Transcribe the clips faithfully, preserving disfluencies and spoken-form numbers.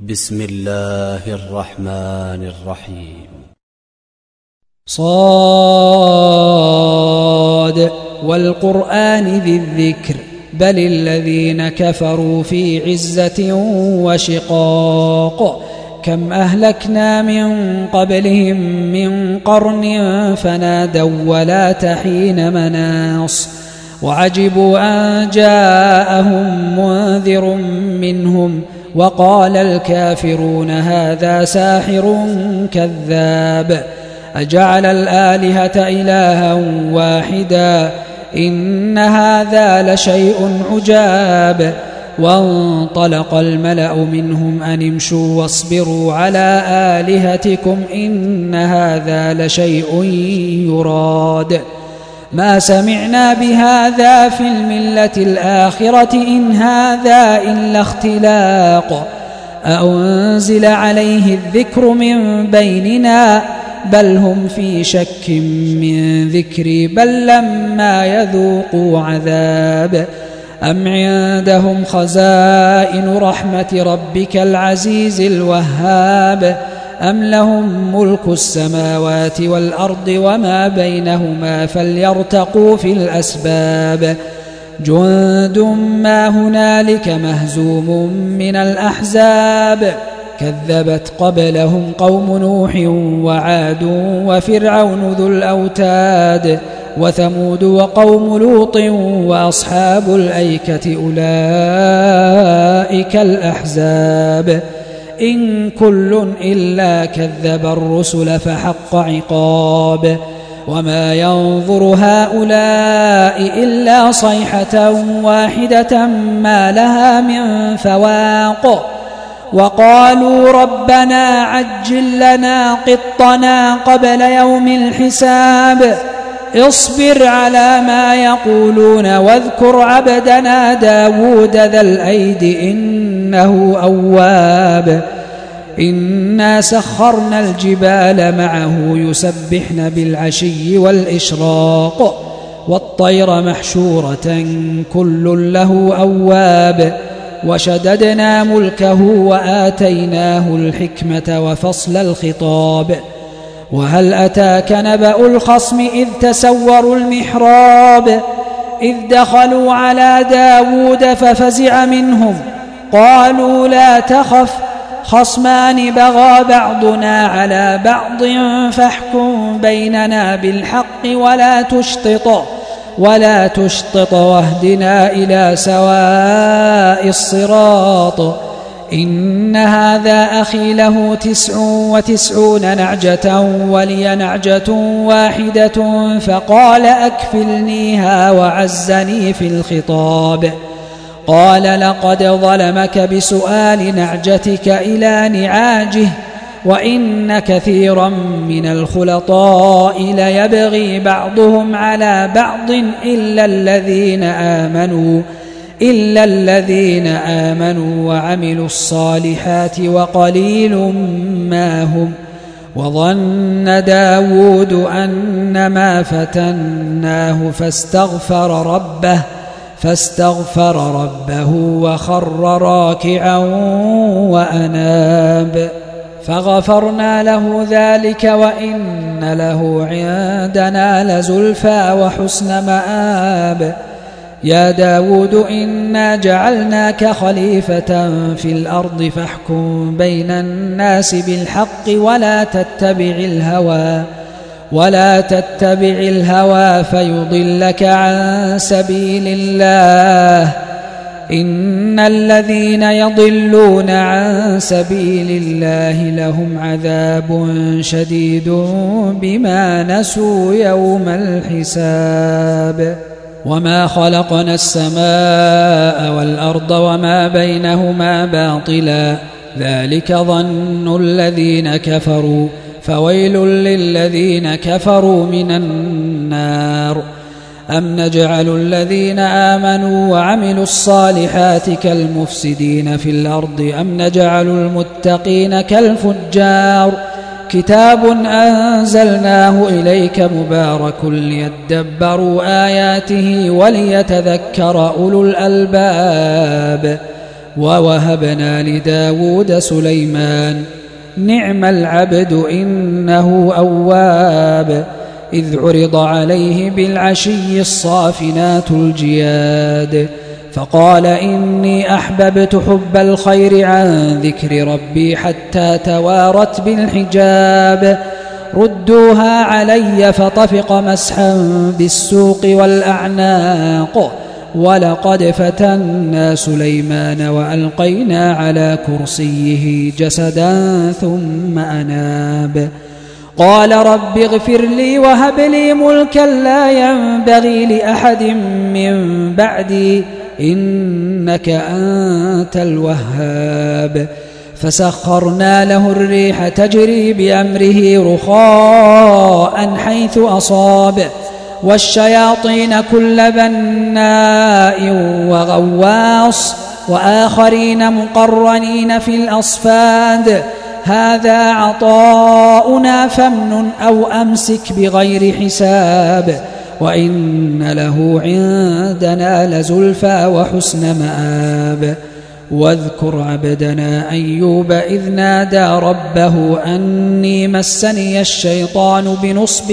بسم الله الرحمن الرحيم. صاد والقرآن ذي الذكر بل الذين كفروا في عزة وشقاق كم أهلكنا من قبلهم من قرن فنادوا ولا حين مناص وعجبوا أن جاءهم منذر منهم وقال الكافرون هذا ساحر كذاب أجعل الآلهة إلها واحدا إن هذا لشيء عجاب وانطلق الملأ منهم أن امشوا واصبروا على آلهتكم إن هذا لشيء يراد ما سمعنا بهذا في الملة الآخرة إن هذا إلا اختلاق أأنزل عليه الذكر من بيننا بل هم في شك من ذكري بل لما يذوقوا عذاب أم عندهم خزائن رحمة ربك العزيز الوهاب أم لهم ملك السماوات والأرض وما بينهما فليرتقوا في الأسباب جند ما هنالك مهزوم من الأحزاب كذبت قبلهم قوم نوح وعاد وفرعون ذو الأوتاد وثمود وقوم لوط وأصحاب الأيكة أولئك الأحزاب إن كل إلا كذب الرسل فحق عقاب وما ينظر هؤلاء إلا صيحة واحدة ما لها من فواق وقالوا ربنا عجل لنا قطنا قبل يوم الحساب اصبر على ما يقولون واذكر عبدنا داود ذا الأيد إنه أواب إنا سخرنا الجبال معه يسبحن بالعشي والإشراق والطير محشورة كل له أواب وشددنا ملكه وآتيناه الحكمة وفصل الخطاب وهل أتاك نبأ الخصم إذ تسوروا المحراب إذ دخلوا على داود ففزع منهم قالوا لا تخف خصمان بغى بعضنا على بعض فاحكم بيننا بالحق ولا تشطط ولا تشطط واهدنا إلى سواء الصراط إن هذا أخي له تسع وتسعون نعجة ولي نعجة واحدة فقال أكفلنيها وعزني في الخطاب قال لقد ظلمك بسؤال نعجتك إلى نعاجه وإن كثيرا من الخلطاء ليبغي بعضهم على بعض إلا الذين آمنوا إلا الذين آمنوا وعملوا الصالحات وقليل ما هم وظن داود أنما فتناه فاستغفر ربه فاستغفر ربه وخر راكعا وأناب فغفرنا له ذلك وإن له عندنا لزلفى وحسن مآب يا داود إنا جعلناك خليفة في الأرض فاحكم بين الناس بالحق ولا تتبع الهوى ولا تتبع الهوى فيضلك عن سبيل الله إن الذين يضلون عن سبيل الله لهم عذاب شديد بما نسوا يوم الحساب وما خلقنا السماء والأرض وما بينهما باطلا ذلك ظن الذين كفروا فويل للذين كفروا من النار أم نجعل الذين آمنوا وعملوا الصالحات كالمفسدين في الأرض أم نجعل المتقين كالفجار كتاب أنزلناه إليك مبارك ليدبروا آياته وليتذكر أولو الألباب ووهبنا لداود سليمان نعم العبد إنه أواب إذ عرض عليه بالعشي الصافنات الجياد فقال إني أحببت حب الخير عن ذكر ربي حتى توارت بالحجاب ردوها علي فطفق مسحا بالسوق والأعناق ولقد فتنا سليمان وألقينا على كرسيه جسدا ثم أناب قال رب اغفر لي وهب لي ملكا لا ينبغي لأحد من بعدي إنك أنت الوهاب فسخرنا له الريح تجري بأمره رخاء حيث أصاب والشياطين كل بناء وغواص وآخرين مقرنين في الأصفاد هذا عطاؤنا فامنن أو أمسك بغير حساب وإن له عندنا لزلفى وحسن مآب واذكر عبدنا أيوب إذ نادى ربه أني مسني الشيطان بنصب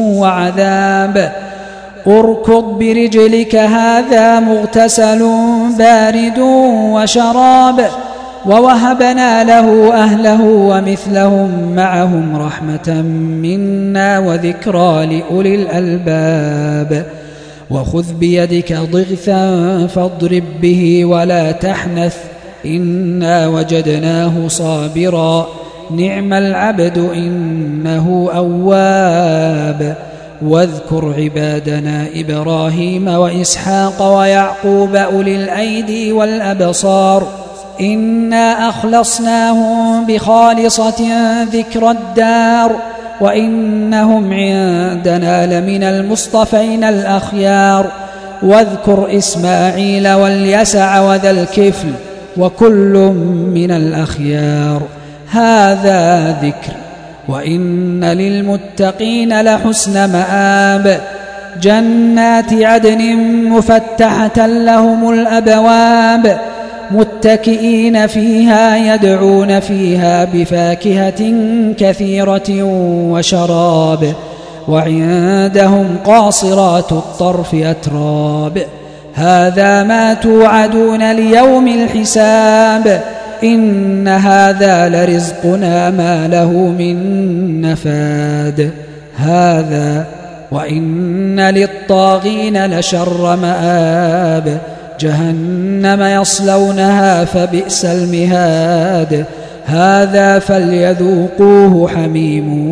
وعذاب اركض برجلك هذا مغتسل بارد وشراب ووهبنا له أهله ومثلهم معهم رحمة منا وذكرى لأولي الألباب وخذ بيدك ضغثا فاضرب به ولا تحنث إنا وجدناه صابرا نعم العبد إنه أواب واذكر عبادنا إبراهيم وإسحاق ويعقوب أولي الأيدي والأبصار إنا أخلصناهم بخالصة ذكر الدار وإنهم عندنا لمن المصطفين الأخيار واذكر إسماعيل واليسع وذا الكفل وكل من الأخيار هذا ذكر وإن للمتقين لحسن مآب جنات عدن مفتحة لهم الأبواب متكئين فيها يدعون فيها بفاكهة كثيرة وشراب وعندهم قاصرات الطرف أتراب هذا ما توعدون ليوم الحساب إن هذا لرزقنا ما له من نفاد هذا وإن للطاغين لشر مآب جهنم يصلونها فبئس المهاد هذا فليذوقوه حميم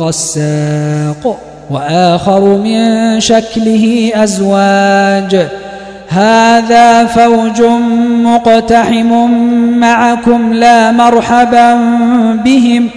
وغساق وآخر من شكله أزواج هذا فوج مقتحم معكم لا مرحبا بهم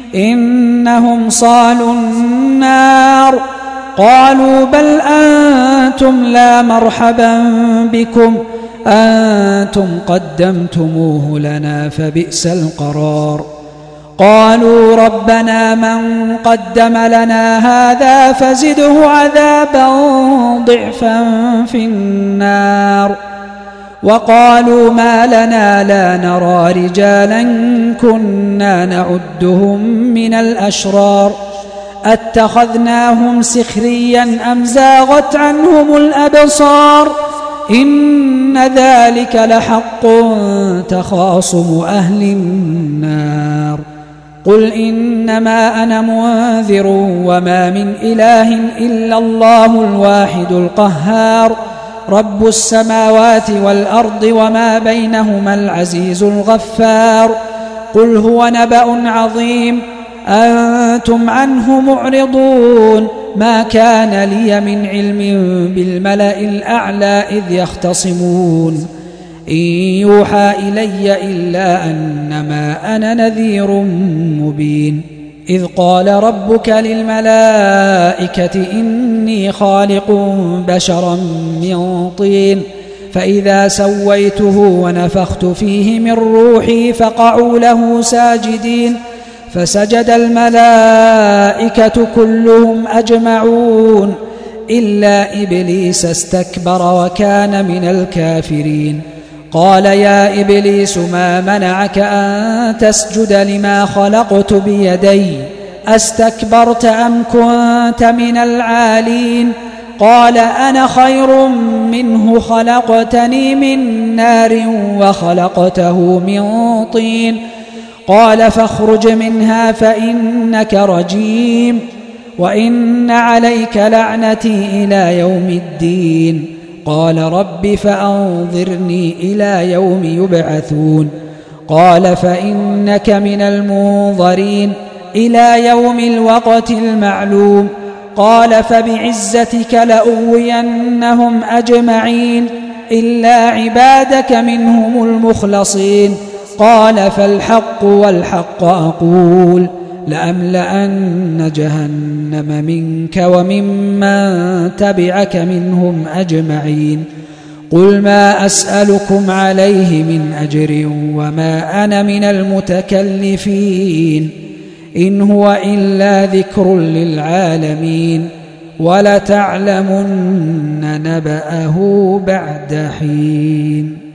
إنهم صالوا النار قالوا بل أنتم لا مرحبا بكم أنتم قدمتموه لنا فبئس القرار قالوا ربنا من قدم لنا هذا فزده عذابا ضعفا في النار وقالوا ما لنا لا نرى رجالا كنا نعدهم من الأشرار أتخذناهم سخريا أم زاغت عنهم الأبصار إن ذلك لحق تخاصم أهل النار قل إنما أنا منذر وما من إله إلا الله الواحد القهار رب السماوات والأرض وما بينهما العزيز الغفار قل هو نبأ عظيم أنتم عنه معرضون ما كان لي من علم بالملأ الأعلى إذ يختصمون إن يوحى إلي إلا أنما أنا نذير مبين إذ قال ربك للملائكة إني خالق بشرا من طين فإذا سويته ونفخت فيه من روحي فقعوا له ساجدين فسجد الملائكة كلهم أجمعون إلا إبليس استكبر وكان من الكافرين قال يا إبليس ما منعك أن تسجد لما خلقت بيدي أستكبرت أم كنت من العالين قال أنا خير منه خلقتني من نار وخلقته من طين قال فاخرج منها فإنك رجيم وإن عليك لعنتي إلى يوم الدين قال رب فأنظرني إلى يوم يبعثون قال فإنك من المنظرين إلى يوم الوقت المعلوم قال فبعزتك لأغوينهم أجمعين إلا عبادك منهم المخلصين قال فالحق والحق أقول لأملأن جهنم منك وممن تبعك منهم أجمعين قل ما أسألكم عليه من أجر وما أنا من المتكلفين إن هو إلا ذكر للعالمين ولتعلمن نبأه بعد حين.